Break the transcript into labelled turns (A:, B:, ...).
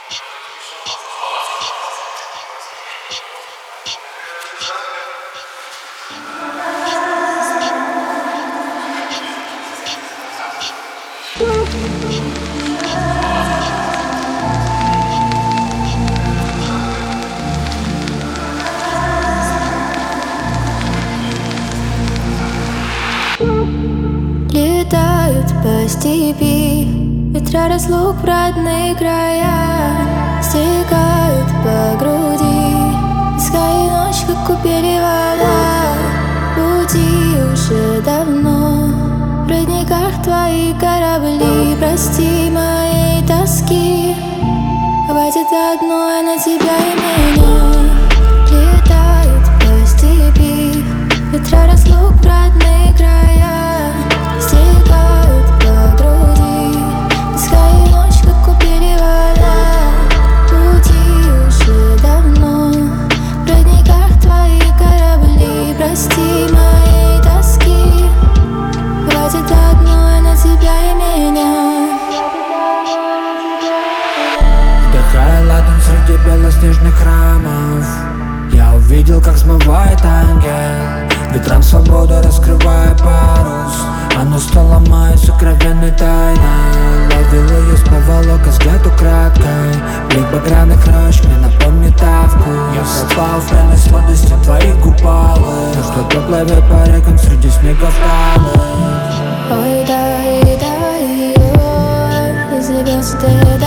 A: Летают по степи ветра разлук в родные края, стекают по груди песка и ночь, как купели вода. Пути уже давно, в родниках твои корабли. Прости моей тоски, хватит одной на тебя и меня. Летают по степи ветра разлук в родные края, стекают по груди песка и ночь, как купели вода. Пути уже давно, в родниках твои корабли. Прости моей тоски, хватит одной на тебя и меня.
B: Вдыхая ладан среди белоснежных храмов, я увидел, как смывает ангел ветрам свободы, раскрывая парус. Оно стало моей сокровенной тайной. Ловил ее с поволока, взгляд украдкой. Блик багряных рощ мне напомнит Тавку. Я пропал в пьяной сладости твоих губалы. Ну что ты плывет по рекам среди снегов талых.
A: Ой, дай, ой, звезды.